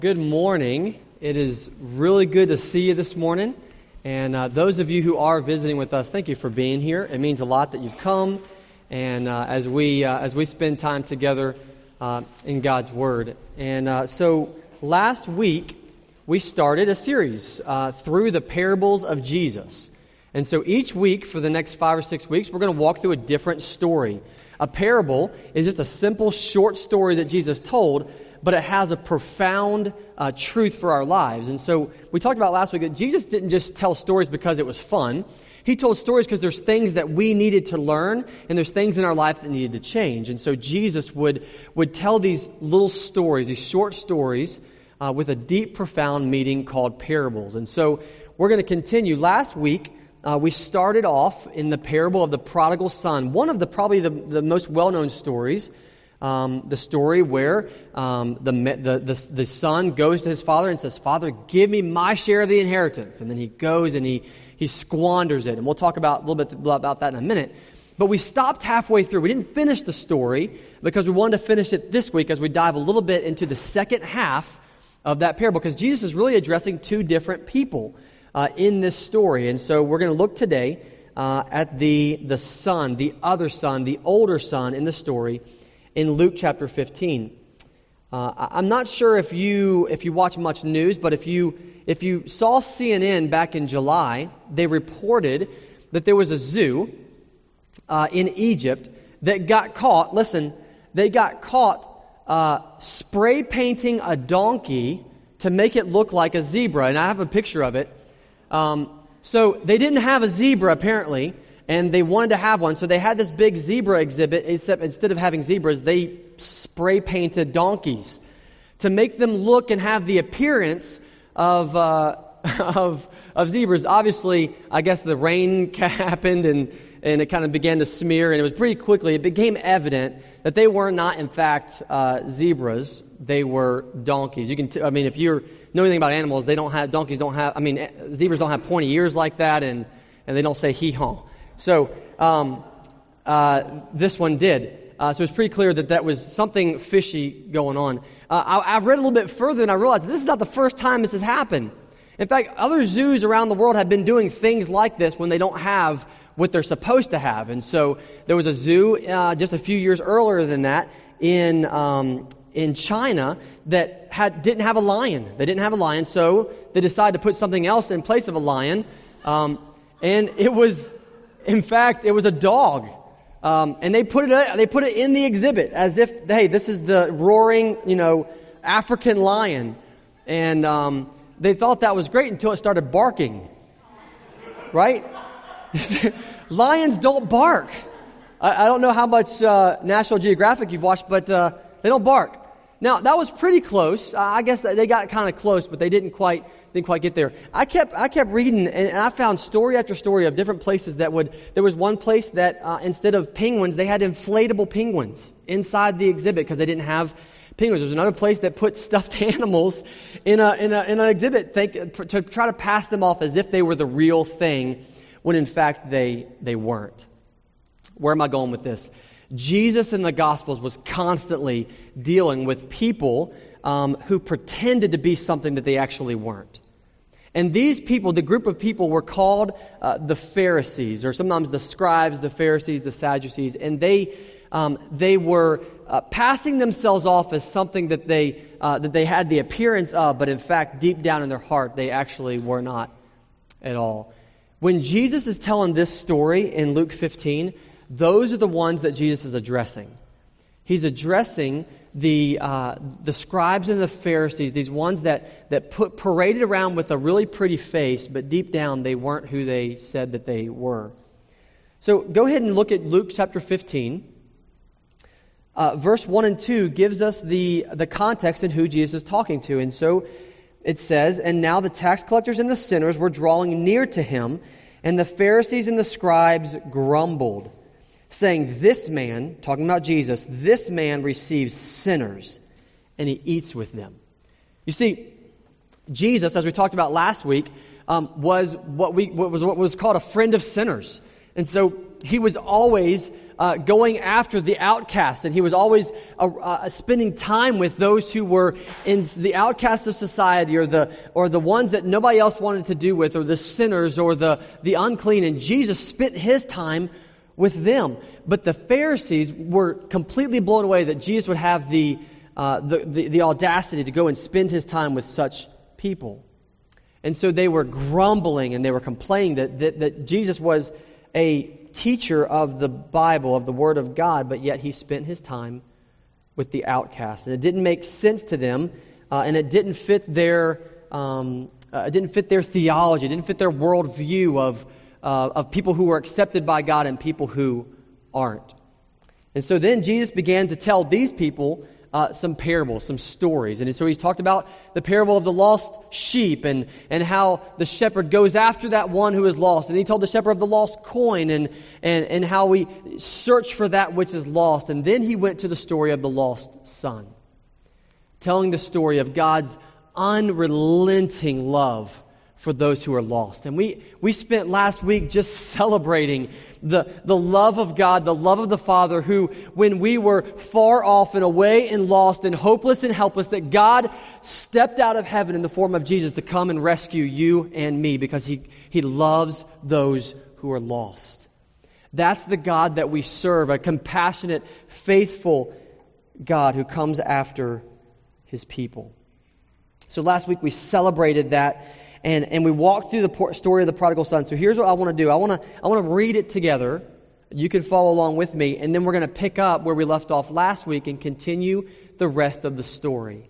Good morning. It is really good to see you this morning. And those of you who are visiting with us, thank you for being here. It means a lot that you've come. And as we spend time together in God's Word. And so last week, we started a series through the parables of Jesus. And so each week for the next 5 or 6 weeks, we're going to walk through a different story. A parable is just a simple, short story that Jesus told, but it has a profound truth for our lives. And so we talked about last week that Jesus didn't just tell stories because it was fun. He told stories because there's things that we needed to learn, and there's things in our life that needed to change. And so Jesus would tell these little stories, these short stories, with a deep, profound meaning called parables. And so we're going to continue. Last week, we started off in the parable of the prodigal son, one of probably the most well-known stories. The story where the son goes to his father and says, "Father, give me my share of the inheritance." And then he goes and he squanders it. And we'll talk about a little bit about that in a minute. But we stopped halfway through. We didn't finish the story because we wanted to finish it this week as we dive a little bit into the second half of that parable. Because Jesus is really addressing two different people in this story. And so we're going to look today at the son, the other son, the older son in the story, in Luke chapter 15. I'm not sure if you watch much news, but if you saw CNN back in July, they reported that there was a zoo in Egypt that got caught. Listen, they got caught spray painting a donkey to make it look like a zebra, and I have a picture of it. So they didn't have a zebra apparently. And they wanted to have one, so they had this big zebra exhibit, except instead of having zebras, they spray painted donkeys to make them look and have the appearance of zebras. Obviously, I guess the rain happened and it kind of began to smear, and it was pretty quickly, it became evident that they were not, in fact, zebras. They were donkeys. You can, if you know anything about animals, zebras don't have pointy ears like that, and they don't say hee-haw. So this one did. So it's pretty clear that was something fishy going on. I've read a little bit further and I realized this is not the first time this has happened. In fact, other zoos around the world have been doing things like this when they don't have what they're supposed to have. And so there was a zoo just a few years earlier than that in China that didn't have a lion. They didn't have a lion, so they decided to put something else in place of a lion. And it was... In fact, it was a dog, and they put it in the exhibit as if, hey, this is the roaring, African lion, and they thought that was great until it started barking. Right? Lions don't bark. I don't know how much National Geographic you've watched, but they don't bark. Now that was pretty close. I guess they got kind of close, but they didn't quite get there. I kept reading, and I found story after story of different places there was one place that instead of penguins, they had inflatable penguins inside the exhibit because they didn't have penguins. There's another place that put stuffed animals in an exhibit to try to pass them off as if they were the real thing, when in fact they weren't. Where am I going with this? Jesus in the Gospels was constantly dealing with people who pretended to be something that they actually weren't. And these people, the group of people, were called the Pharisees, or sometimes the scribes, the Pharisees, the Sadducees, and they were passing themselves off as something that they had the appearance of, but in fact, deep down in their heart, they actually were not at all. When Jesus is telling this story in Luke 15, those are the ones that Jesus is addressing. He's addressing the scribes and the Pharisees, these ones that paraded around with a really pretty face, but deep down they weren't who they said that they were. So go ahead and look at Luke chapter 15. Verse 1 and 2 gives us the context and who Jesus is talking to. And so it says, "And now the tax collectors and the sinners were drawing near to him, and the Pharisees and the scribes grumbled, saying, 'This man,'" talking about Jesus, "'this man receives sinners, and he eats with them.'" You see, Jesus, as we talked about last week, was what was called a friend of sinners. And so he was always going after the outcast, and he was always spending time with those who were in the outcasts of society, or the ones that nobody else wanted to do with, or the sinners, or the unclean. And Jesus spent his time with them. But the Pharisees were completely blown away that Jesus would have the audacity to go and spend his time with such people. And so they were grumbling and they were complaining that Jesus was a teacher of the Bible, of the Word of God, but yet he spent his time with the outcast. And it didn't make sense to them, and it didn't fit their theology, it didn't fit their worldview of people who were accepted by God and people who aren't. And so then Jesus began to tell these people some parables, some stories. And so he's talked about the parable of the lost sheep and how the shepherd goes after that one who is lost. And he told the shepherd of the lost coin and how we search for that which is lost. And then he went to the story of the lost son, telling the story of God's unrelenting love for those who are lost. And we spent last week just celebrating the love of God, the love of the Father, who, when we were far off and away and lost and hopeless and helpless, that God stepped out of heaven in the form of Jesus to come and rescue you and me, because He loves those who are lost. That's the God that we serve, a compassionate, faithful God who comes after His people. So last week we celebrated that. And we walked through the story of the prodigal son. So here's what I want to do. I want to read it together. You can follow along with me. And then we're going to pick up where we left off last week and continue the rest of the story.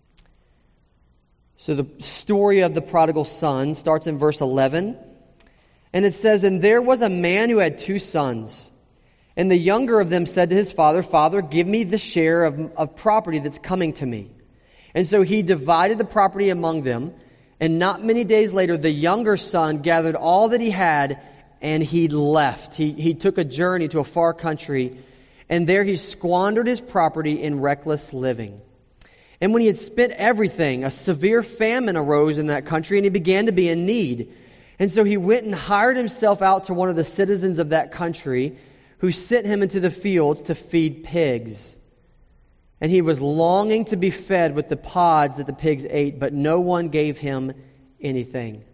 So the story of the prodigal son starts in verse 11. And it says, "And there was a man who had 2 sons. And the younger of them said to his father, 'Father, give me the share of property that's coming to me.' And so he divided the property among them. And not many days later, the younger son gathered all that he had, and he left. He took a journey to a far country, and there he squandered his property in reckless living. And when he had spent everything, a severe famine arose in that country, and he began to be in need. And so he went and hired himself out to one of the citizens of that country, who sent him into the fields to feed pigs. And he was longing to be fed with the pods that the pigs ate, but no one gave him anything.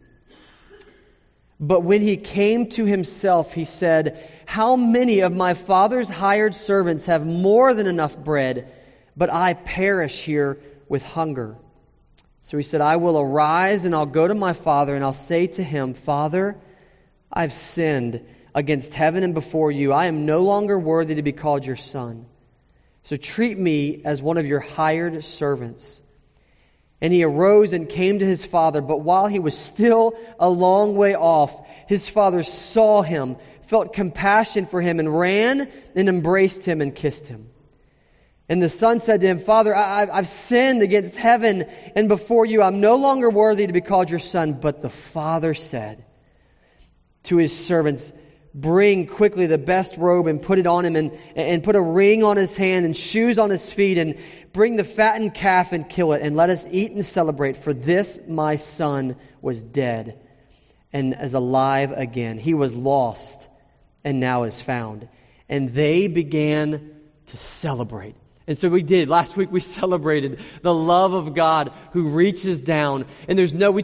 But when he came to himself, he said, 'How many of my father's hired servants have more than enough bread, but I perish here with hunger?' So he said, 'I will arise and I'll go to my father, and I'll say to him, Father, I've sinned against heaven and before you. I am no longer worthy to be called your son. So treat me as one of your hired servants.' And he arose and came to his father. But while he was still a long way off, his father saw him, felt compassion for him, and ran and embraced him and kissed him. And the son said to him, 'Father, I've sinned against heaven and before you. I'm no longer worthy to be called your son.' But the father said to his servants, 'Bring quickly the best robe and put it on him, and put a ring on his hand and shoes on his feet, and bring the fattened calf and kill it, and let us eat and celebrate. For this my son was dead and is alive again. He was lost and now is found.' And they began to celebrate." And so we did. Last week we celebrated the love of God who reaches down. And there's no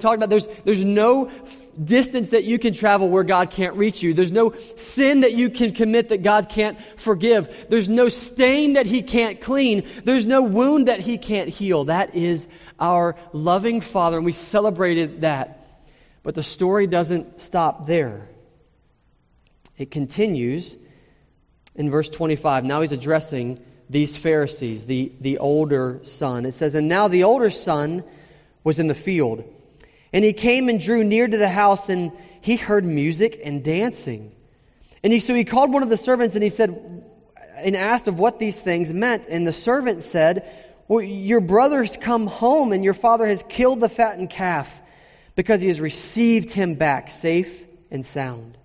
distance that you can travel where God can't reach you. There's no sin that you can commit that God can't forgive. There's no stain that He can't clean. There's no wound that He can't heal. That is our loving Father, and we celebrated that. But the story doesn't stop there. It continues in verse 25. Now he's addressing these Pharisees, the older son. It says, "And now the older son was in the field. And he came and drew near to the house, and he heard music and dancing. And so he called one of the servants, and he said, and asked of what these things meant. And the servant said, 'Well, your brother's come home, and your father has killed the fattened calf, because he has received him back safe and sound.'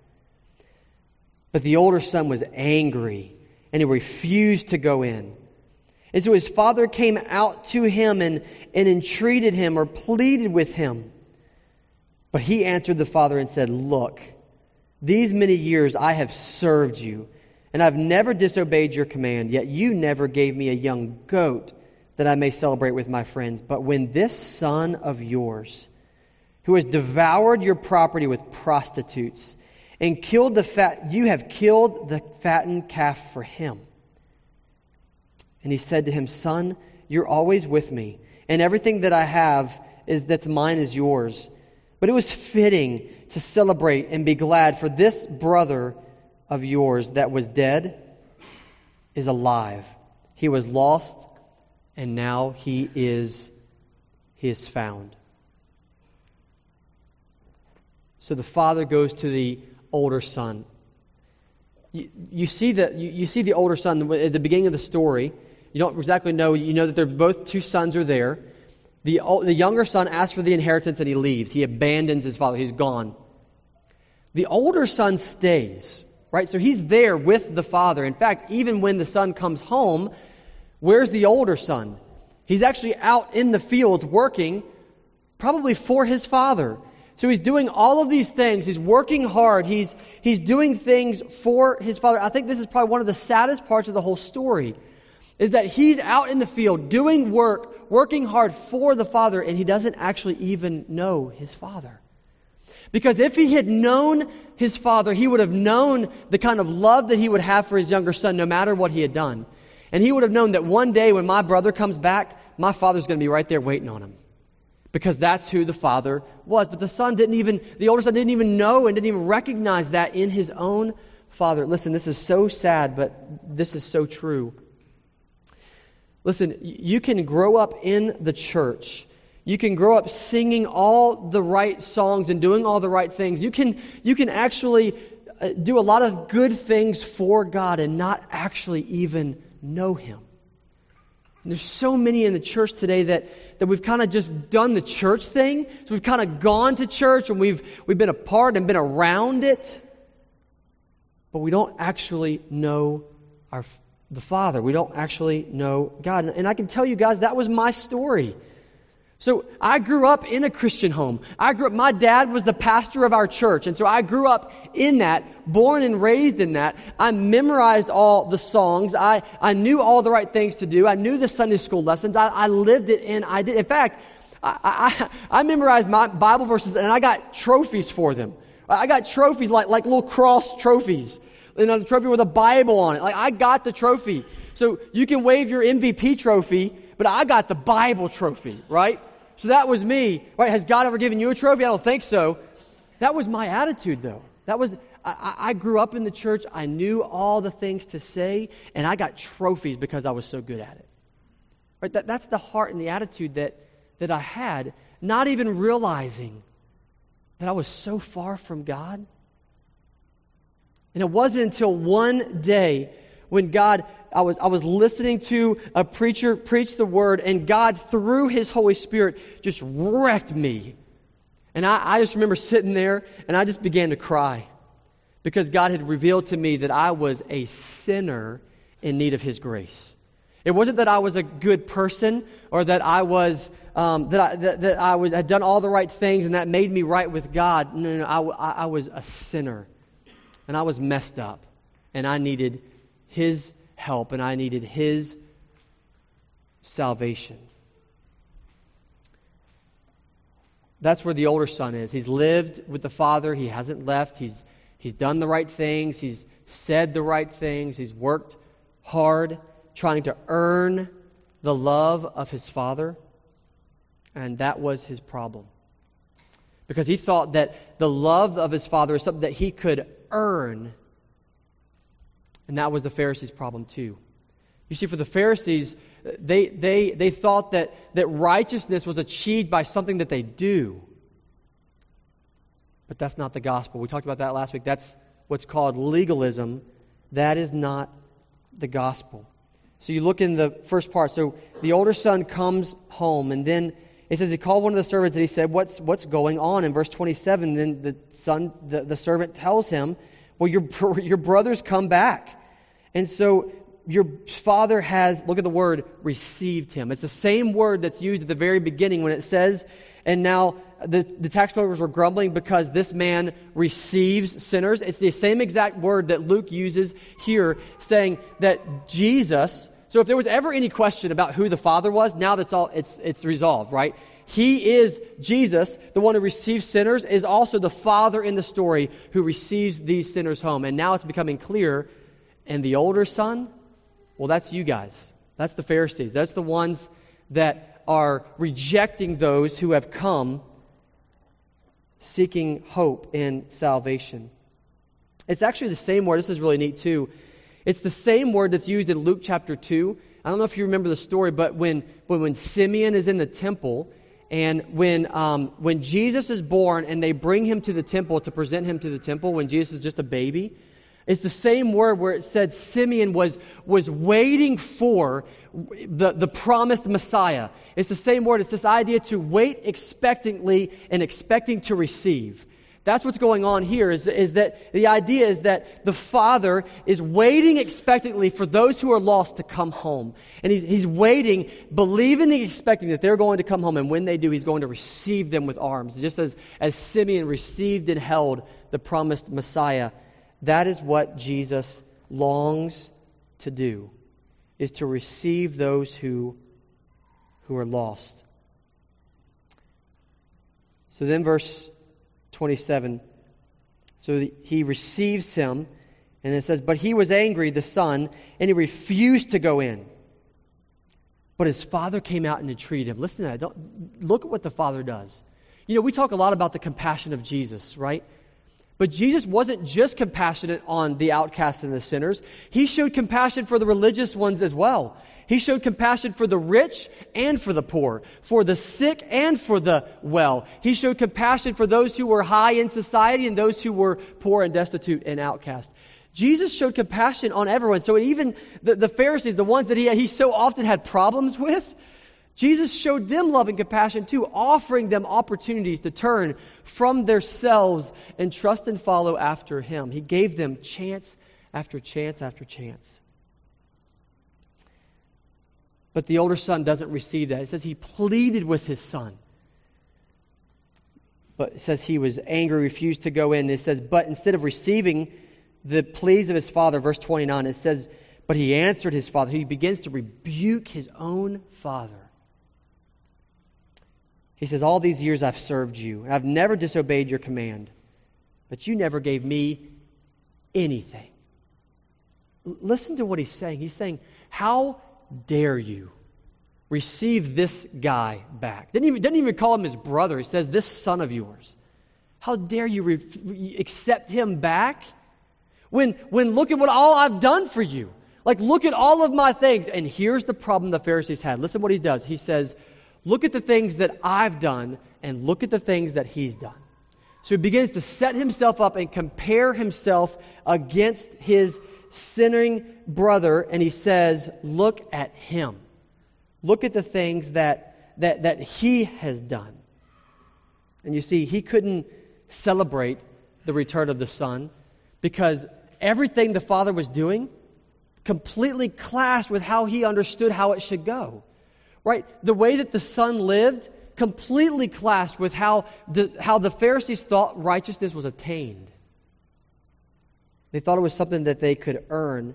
But the older son was angry, and he refused to go in. And so his father came out to him and entreated him, or pleaded with him. But he answered the father and said, 'Look, These many years I have served you, and I've never disobeyed your command, yet you never gave me a young goat that I may celebrate with my friends. But when this son of yours, who has devoured your property with prostitutes and killed you have killed the fattened calf for him. And he said to him, Son, you're always with me, and everything that I have that's mine is yours. But it was fitting to celebrate and be glad, for this brother of yours that was dead is alive. He was lost, and now he is found. So the father goes to the older son. You see the older son at the beginning of the story. You don't exactly know. You know that they're both two sons are there. The younger son asks for the inheritance and he leaves. He abandons his father. He's gone. The older son stays, right? So he's there with the father. In fact, even when the son comes home, where's the older son? He's actually out in the fields working, probably for his father. So he's doing all of these things. He's working hard. He's doing things for his father. I think this is probably one of the saddest parts of the whole story, is that he's out in the field doing work, working hard for the father, and he doesn't actually even know his father. Because if he had known his father, he would have known the kind of love that he would have for his younger son, no matter what he had done. And he would have known that one day when my brother comes back, my father's going to be right there waiting on him. Because that's who the father was. But the older son didn't even know and didn't even recognize that in his own father. Listen, this is so sad, but this is so true. Listen, you can grow up in the church. You can grow up singing all the right songs and doing all the right things. You can actually do a lot of good things for God and not actually even know Him. And there's so many in the church today that we've kind of just done the church thing. So we've kind of gone to church and we've been a part and been around it. But we don't actually know the Father. We don't actually know God. And I can tell you guys, that was my story. So I grew up in a Christian home. My dad was the pastor of our church. And so I grew up in that, born and raised in that. I memorized all the songs. I knew all the right things to do. I knew the Sunday school lessons. I lived it and I did. In fact, I memorized my Bible verses and I got trophies for them. I got trophies like little cross trophies. The trophy with a Bible on it. Like, I got the trophy. So you can wave your MVP trophy, but I got the Bible trophy, right? So that was me, right? Has God ever given you a trophy? I don't think so. That was my attitude, though. I grew up in the church. I knew all the things to say, and I got trophies because I was so good at it. Right? That's the heart and the attitude that I had, not even realizing that I was so far from God. And it wasn't until one day when I was listening to a preacher preach the Word, and God, through His Holy Spirit, just wrecked me. And I just remember sitting there, and I just began to cry. Because God had revealed to me that I was a sinner in need of His grace. It wasn't that I was a good person, or that I was had done all the right things, and that made me right with God. No, I was a sinner. And I was messed up. And I needed His help, and I needed His salvation. That's where the older son is. He's lived with the father. He hasn't left. He's done the right things. He's said the right things. He's worked hard trying to earn the love of his father. And that was his problem. Because he thought that the love of his father is something that he could earn. And that was the Pharisees' problem too. You see, for the Pharisees, they thought that righteousness was achieved by something that they do. But that's not the gospel. We talked about that last week. That's what's called legalism. That is not the gospel. So you look in the first part. So the older son comes home, and then it says he called one of the servants and he said, "What's going on?" In verse 27, then the servant tells him, "Well, your brother's come back." And so your father has, look at the word, received him. It's the same word that's used at the very beginning when it says, and now the tax collectors were grumbling because this man receives sinners. It's the same exact word that Luke uses here, saying that Jesus. So if there was ever any question about who the Father was, now it's resolved, right? He is Jesus, the one who receives sinners, is also the Father in the story who receives these sinners home. And now it's becoming clear. And the older son, well, that's you guys. That's the Pharisees. That's the ones that are rejecting those who have come seeking hope in salvation. It's actually the same word. This is really neat too. It's the same word that's used in Luke chapter 2. I don't know if you remember the story, but when Simeon is in the temple, and when Jesus is born and they bring him to the temple to present him to the temple when Jesus is just a baby, it's the same word where it said Simeon was waiting for the promised Messiah. It's the same word. It's this idea to wait expectantly and expecting to receive. That's what's going on here is that the idea is that the Father is waiting expectantly for those who are lost to come home. And he's waiting, believing and expecting that they're going to come home. And when they do, he's going to receive them with arms. Just as Simeon received and held the promised Messiah. That is what Jesus longs to do, is to receive those who are lost. So then verse 27, so he receives him, and it says, but he was angry, the son, and he refused to go in. But his father came out and entreated him. Listen to that. Look at what the Father does. You know, we talk a lot about the compassion of Jesus, right? But Jesus wasn't just compassionate on the outcasts and the sinners. He showed compassion for the religious ones as well. He showed compassion for the rich and for the poor, for the sick and for the well. He showed compassion for those who were high in society and those who were poor and destitute and outcast. Jesus showed compassion on everyone. So even the Pharisees, the ones that he so often had problems with, Jesus showed them love and compassion too, offering them opportunities to turn from themselves and trust and follow after Him. He gave them chance after chance after chance. But the older son doesn't receive that. It says he pleaded with his son. But it says he was angry, refused to go in. It says, but instead of receiving the pleas of his father, verse 29, it says, but he answered his father. He begins to rebuke his own father. He says, all these years I've served you, and I've never disobeyed your command, but you never gave me anything. Listen to what he's saying. He's saying, how dare you receive this guy back? Didn't even call him his brother. He says, this son of yours. How dare you accept him back? When look at what all I've done for you. Like, look at all of my things. And here's the problem the Pharisees had. Listen what he does. He says, look at the things that I've done and look at the things that he's done. So he begins to set himself up and compare himself against his sinning brother, and he says, look at him. Look at the things that he has done. And you see, he couldn't celebrate the return of the son because everything the father was doing completely clashed with how he understood how it should go. Right? The way that the son lived completely clashed with how the Pharisees thought righteousness was attained. They thought it was something that they could earn.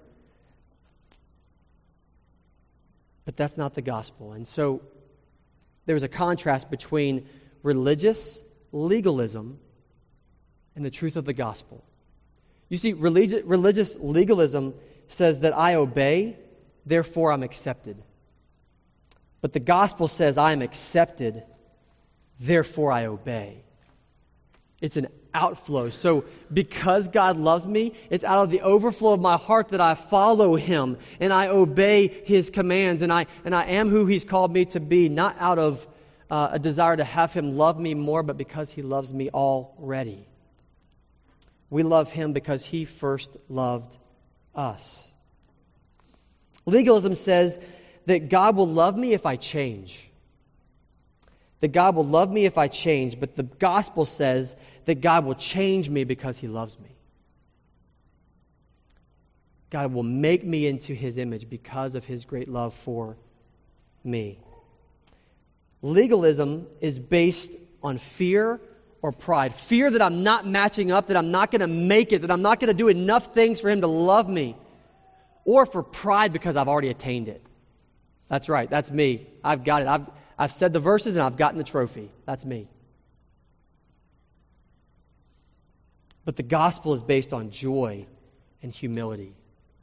But that's not the gospel. And so there was a contrast between religious legalism and the truth of the gospel. You see, religious legalism says that I obey, therefore I'm accepted. But the gospel says I am accepted, therefore I obey. It's an outflow. So because God loves me, it's out of the overflow of my heart that I follow Him and I obey His commands and I am who He's called me to be, not out of a desire to have Him love me more, but because He loves me already. We love Him because He first loved us. Legalism says that God will love me if I change. That God will love me if I change, but the gospel says that God will change me because He loves me. God will make me into His image because of His great love for me. Legalism is based on fear or pride. Fear that I'm not matching up, that I'm not going to make it, that I'm not going to do enough things for Him to love me. Or for pride because I've already attained it. That's right, that's me. I've got it. I've said the verses and I've gotten the trophy. That's me. But the gospel is based on joy and humility.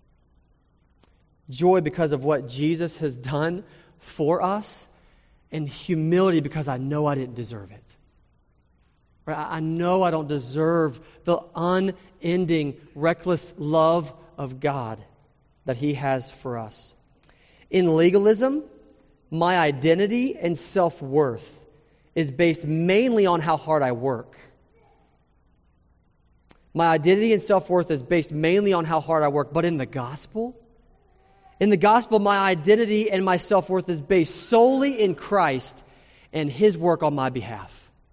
Joy because of what Jesus has done for us, and humility because I know I didn't deserve it. Right? I know I don't deserve the unending, reckless love of God that He has for us. In legalism, my identity and self-worth is based mainly on how hard I work. My identity and self-worth is based mainly on how hard I work. But in the gospel, my identity and my self-worth is based solely in Christ and His work on my behalf.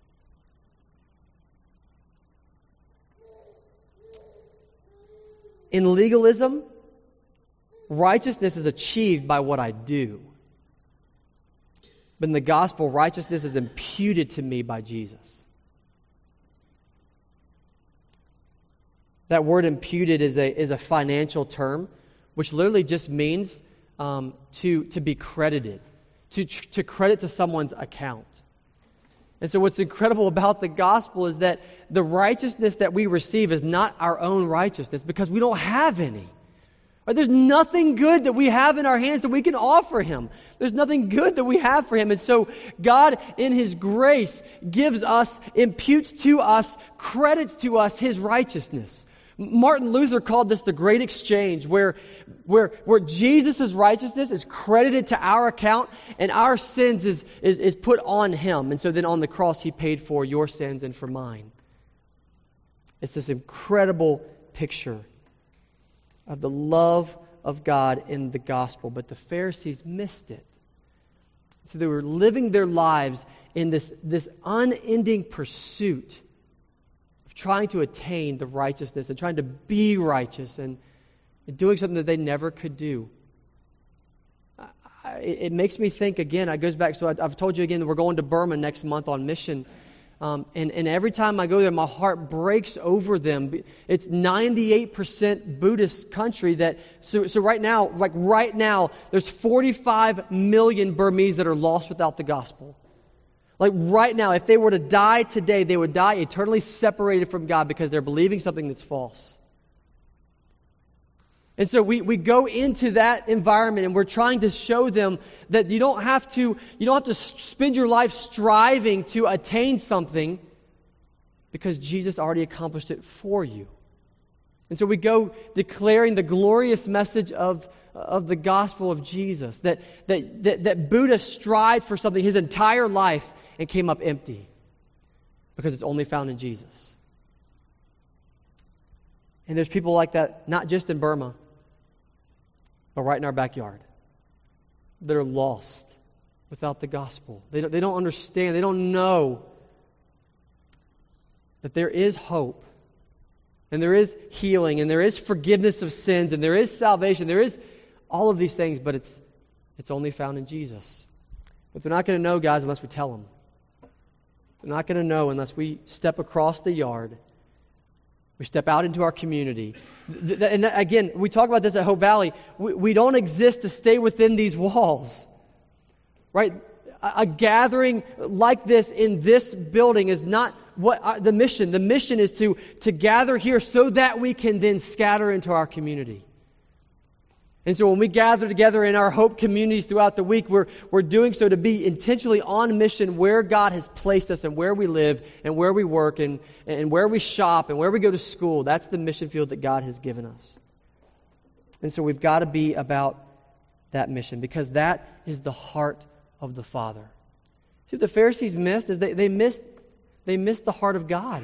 In legalism, righteousness is achieved by what I do. But in the gospel, righteousness is imputed to me by Jesus. That word imputed is a financial term, which literally just means to be credited, to credit to someone's account. And so what's incredible about the gospel is that the righteousness that we receive is not our own righteousness because we don't have any. Right? There's nothing good that we have in our hands that we can offer Him. There's nothing good that we have for Him. And so God, in His grace, gives us, imputes to us, credits to us His righteousness. Martin Luther called this the great exchange, where Jesus' righteousness is credited to our account and our sins is put on Him. And so then on the cross He paid for your sins and for mine. It's this incredible picture of the love of God in the gospel. But the Pharisees missed it. So they were living their lives in this unending pursuit of trying to attain the righteousness and trying to be righteous and doing something that they never could do. It makes me think again, it goes back, so I've told you again that we're going to Burma next month on mission. And every time I go there, my heart breaks over them. It's 98% Buddhist country so right now, there's 45 million Burmese that are lost without the gospel. Like right now, if they were to die today, they would die eternally separated from God because they're believing something that's false. And so we go into that environment and we're trying to show them that you don't have to spend your life striving to attain something because Jesus already accomplished it for you. And so we go declaring the glorious message of the gospel of Jesus, that Buddha strived for something his entire life and came up empty because it's only found in Jesus. And there's people like that, not just in Burma, but right in our backyard, that are lost without the gospel. They don't understand. They don't know that there is hope, and there is healing, and there is forgiveness of sins, and there is salvation. There is all of these things, but it's only found in Jesus. But they're not going to know, guys, unless we tell them. They're not going to know unless we step across the yard. We step out into our community. And again, we talk about this at Hope Valley. We don't exist to stay within these walls. Right? A gathering like this in this building is not what the mission. The mission is to gather here so that we can then scatter into our community. And so when we gather together in our Hope communities throughout the week, we're doing so to be intentionally on mission where God has placed us and where we live and where we work and where we shop and where we go to school. That's the mission field that God has given us. And so we've got to be about that mission because that is the heart of the Father. See, what the Pharisees missed is they missed the heart of God.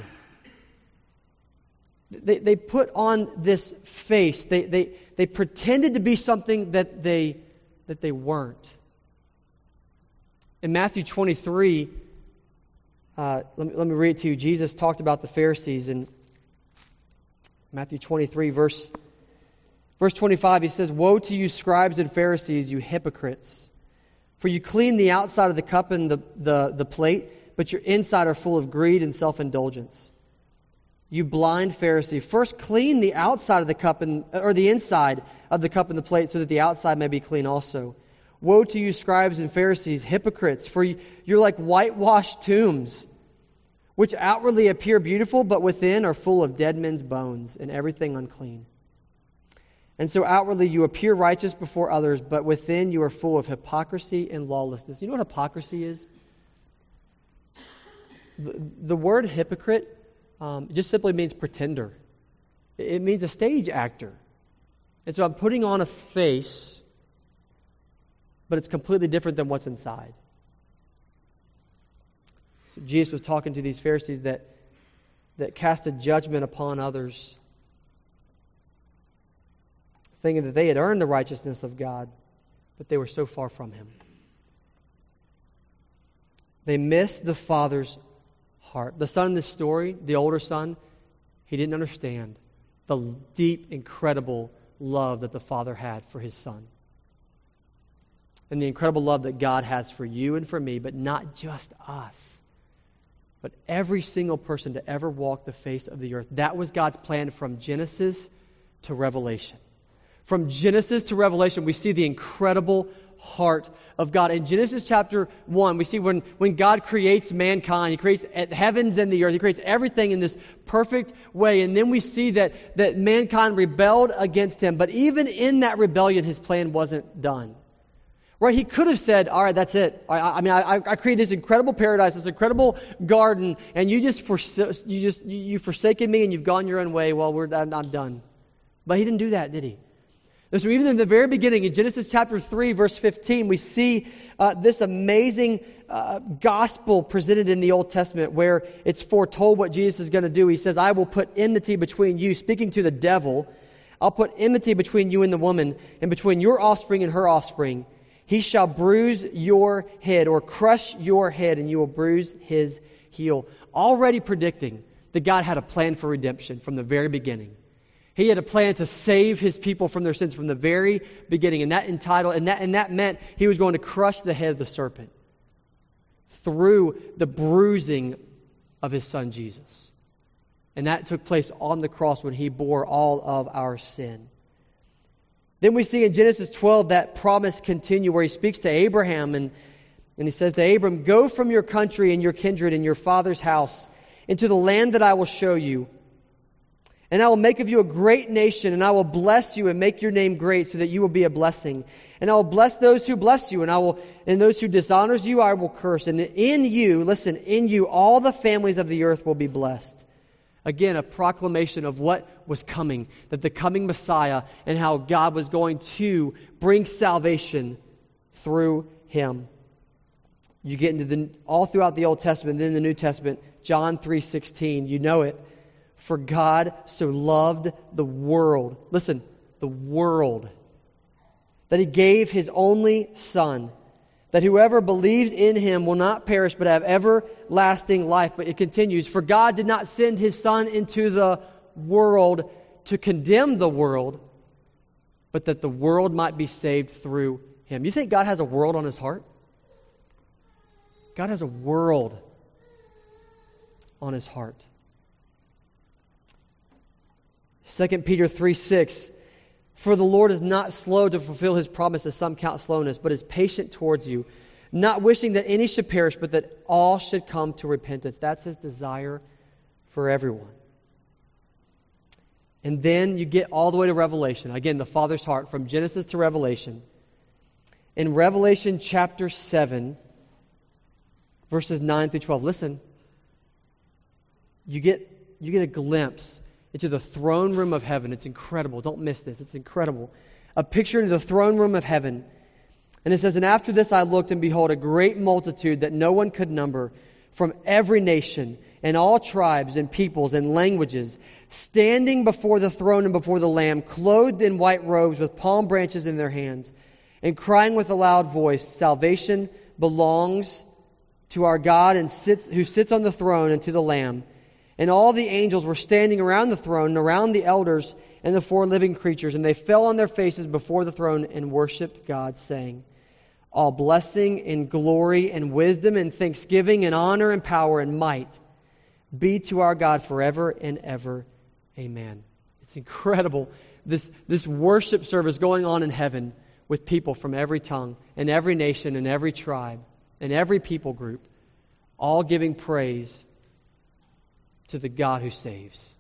They put on this face. They pretended to be something that they weren't. In Matthew 23, let me read it to you. Jesus talked about the Pharisees in Matthew 23, verse 25. He says, "Woe to you, scribes and Pharisees, you hypocrites! For you clean the outside of the cup and the plate, but your inside are full of greed and self-indulgence. You blind Pharisee, first clean the outside of the cup or the inside of the cup and the plate, so that the outside may be clean also. Woe to you, scribes and Pharisees, hypocrites, for you're like whitewashed tombs, which outwardly appear beautiful, but within are full of dead men's bones and everything unclean. And so outwardly you appear righteous before others, but within you are full of hypocrisy and lawlessness. You know what hypocrisy is? The word hypocrite just simply means pretender. It means a stage actor. And so I'm putting on a face, but it's completely different than what's inside. So Jesus was talking to these Pharisees that cast a judgment upon others, thinking that they had earned the righteousness of God, but they were so far from Him. They missed the Father's heart. The son in this story, the older son, he didn't understand the deep, incredible love that the Father had for His Son. And the incredible love that God has for you and for me, but not just us, but every single person to ever walk the face of the earth. That was God's plan from Genesis to Revelation. From Genesis to Revelation, we see the incredible heart of God. In Genesis chapter 1, we see when God creates mankind, He creates heavens and the earth. He creates everything in this perfect way. And then we see that mankind rebelled against Him. But even in that rebellion, His plan wasn't done. Right? He could have said, all right, that's it. I created this incredible paradise, this incredible garden, and you forsaken me and you've gone your own way. Well, I'm done. But He didn't do that, did He? And so even in the very beginning, in Genesis chapter 3, verse 15, we see this amazing gospel presented in the Old Testament where it's foretold what Jesus is going to do. He says, I will put enmity between you, speaking to the devil. I'll put enmity between you and the woman, and between your offspring and her offspring. He shall bruise your head, or crush your head, and you will bruise his heel. Already predicting that God had a plan for redemption from the very beginning. He had a plan to save His people from their sins from the very beginning. And that meant He was going to crush the head of the serpent through the bruising of His Son Jesus. And that took place on the cross when He bore all of our sin. Then we see in Genesis 12 that promise continue where He speaks to Abraham and He says to Abram, go from your country and your kindred and your father's house into the land that I will show you. And I will make of you a great nation, and I will bless you and make your name great so that you will be a blessing. And I will bless those who bless you, and those who dishonors you I will curse. And in you all the families of the earth will be blessed. Again, a proclamation of what was coming, that the coming Messiah and how God was going to bring salvation through Him. You get into all throughout the Old Testament, then the New Testament, John 3:16, you know it. For God so loved the world, listen, the world, that He gave His only Son, that whoever believes in Him will not perish but have everlasting life. But it continues, for God did not send His Son into the world to condemn the world, but that the world might be saved through Him. You think God has a world on His heart? God has a world on His heart. 2 Peter 3:6, for the Lord is not slow to fulfill His promise, as some count slowness, but is patient towards you, not wishing that any should perish, but that all should come to repentance. That's His desire for everyone. And then you get all the way to Revelation. Again, the Father's heart, from Genesis to Revelation. In Revelation chapter 7, verses 9 through 12, listen, you get a glimpse into the throne room of heaven. It's incredible. Don't miss this. It's incredible. A picture into the throne room of heaven. And it says, and after this I looked, and behold, a great multitude that no one could number, from every nation and all tribes and peoples and languages, standing before the throne and before the Lamb, clothed in white robes with palm branches in their hands, and crying with a loud voice, salvation belongs to our God who sits on the throne, and to the Lamb. And all the angels were standing around the throne and around the elders and the four living creatures, and they fell on their faces before the throne and worshipped God, saying, all blessing and glory and wisdom and thanksgiving and honor and power and might be to our God forever and ever. Amen. It's incredible, this worship service going on in heaven with people from every tongue and every nation and every tribe and every people group, all giving praise to the God who saves.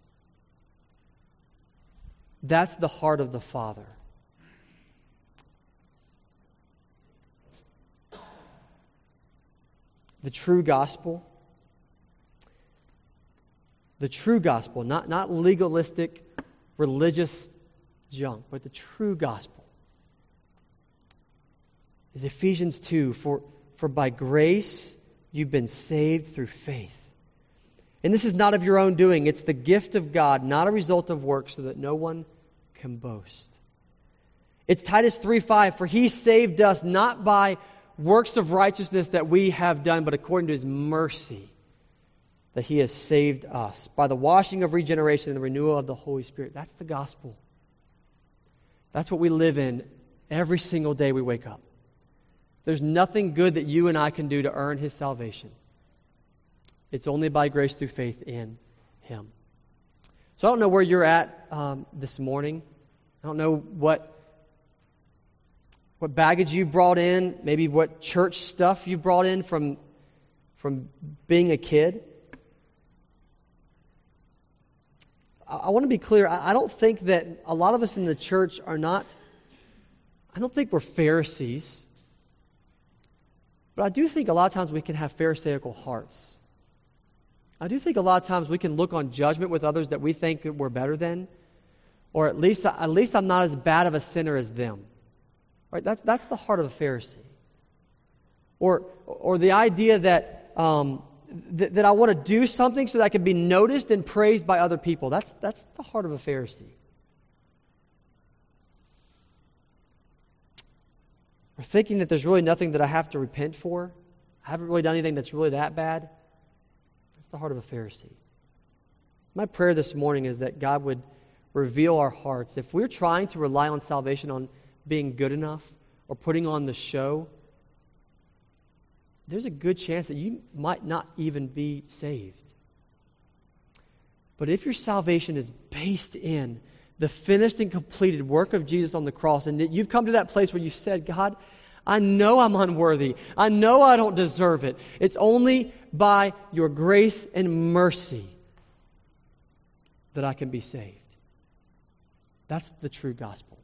That's the heart of the Father. The true gospel, not legalistic, religious junk, but the true gospel is Ephesians 2, for by grace you've been saved through faith. And this is not of your own doing, it's the gift of God, not a result of works, so that no one can boast. It's Titus 3:5, for he saved us not by works of righteousness that we have done, but according to his mercy that he has saved us by the washing of regeneration and the renewal of the Holy Spirit. That's the gospel. That's what we live in every single day we wake up. There's nothing good that you and I can do to earn his salvation. It's only by grace through faith in him. So I don't know where you're at this morning. I don't know what baggage you've brought in, maybe what church stuff you've brought in from being a kid. I want to be clear. I don't think that a lot of us in the church I don't think we're Pharisees. But I do think a lot of times we can have Pharisaical hearts. I do think a lot of times we can look on judgment with others that we think we're better than, or at least I'm not as bad of a sinner as them. Right? That's the heart of a Pharisee. Or the idea that I want to do something so that I can be noticed and praised by other people. That's the heart of a Pharisee. Or thinking that there's really nothing that I have to repent for. I haven't really done anything that's really that bad. That's the heart of a Pharisee. My prayer this morning is that God would reveal our hearts. If we're trying to rely on salvation on being good enough or putting on the show, there's a good chance that you might not even be saved. But if your salvation is based in the finished and completed work of Jesus on the cross, and that you've come to that place where you said, God, I know I'm unworthy. I know I don't deserve it. It's only by your grace and mercy that I can be saved. That's the true gospel.